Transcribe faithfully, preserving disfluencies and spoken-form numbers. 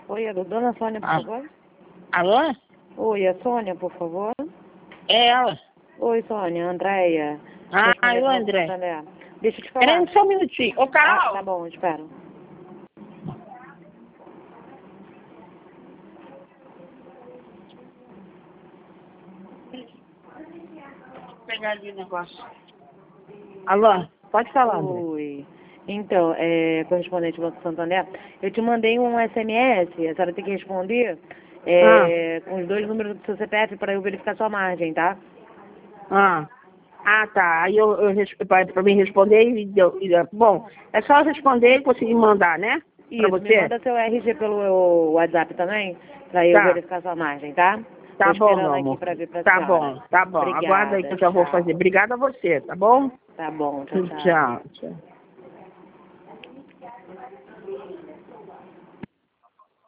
Oi, a dona Sônia, por Ah. favor. Alô? Oi, a Sônia, por favor. É ela. Oi, Sônia, Andréia. Ah, Correspondente eu, do Banco André. Santander. Deixa eu te Peraí falar. só um minutinho. Ô, Ah, Carol. tá bom, espero. Vou pegar ali o negócio. Alô? Pode falar, André. Oi. Então, é, correspondente do Banco Santander, eu te mandei um S M S, a senhora tem que responder é, com os dois números do seu C P F para eu verificar sua margem, tá? Ah. Ah, tá. Aí eu, eu para me responder e deu. e deu- Bom, é só eu responder e conseguir mandar, né? Pra Isso, me você? manda seu R G pelo WhatsApp também, para eu Tá. verificar sua margem, tá? Tá Tô bom, esperando meu aqui amor. para vir pra Tá senhora. bom, tá bom. Aguarda aí que Obrigada, eu já vou tchau. fazer. Obrigada a você, tá bom? Tá bom, tchau, tchau. Tchau. Tchau.